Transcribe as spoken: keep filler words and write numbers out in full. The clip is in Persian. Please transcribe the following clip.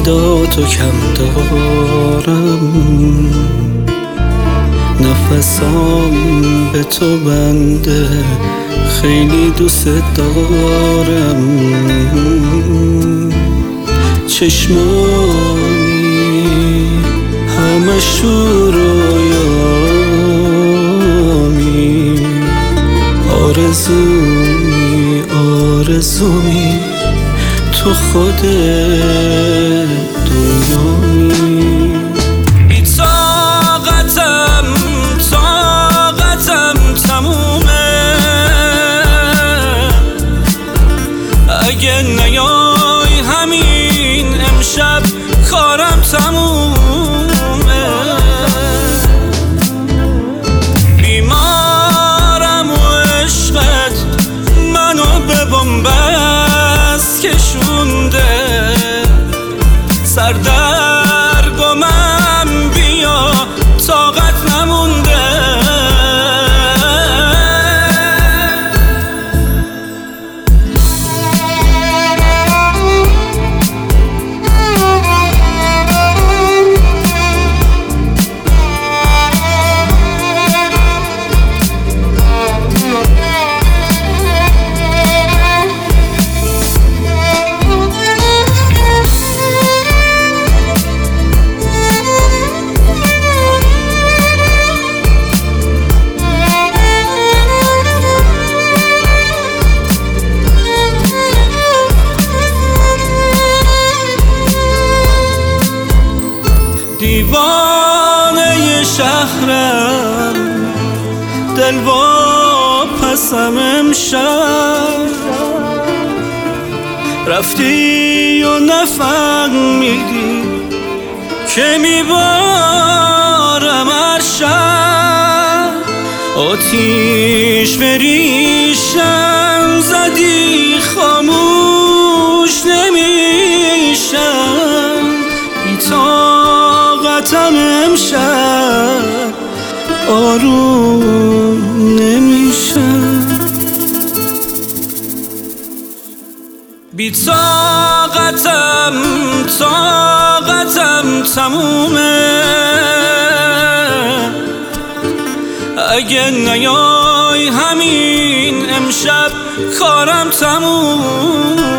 امیداتو کم دارم، نفسام به تو بنده، خیلی دوست دارم. چشمانی همش تو رویامی، آرزومی آرزومی تو خود دنیایی. بی طاقتم طاقتم تمومه، اگه نیای همین امشب کارم تمومه. بیمارم و عشقت منو به بنبست کشونده، سردرگمم بیا طاقت نمونده. دیوانه شهرم دل واپسم امشب، رفتی و نفهمیدی که میبارم هر شب. آتیش بریشم زدی خاموش نمیشم، بی طاقتم امشب آروم نمیشم. بی طاقتم طاقتم تمومه، اگه نیای همین امشب کارم تمومه.